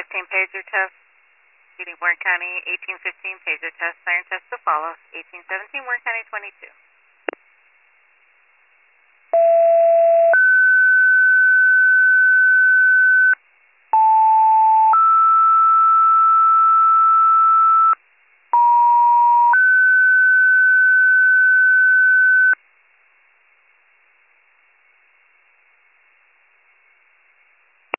1815 pager test. Leading Warren County, 1815 pager test. Siren test to follow. 1817 Warren County 22.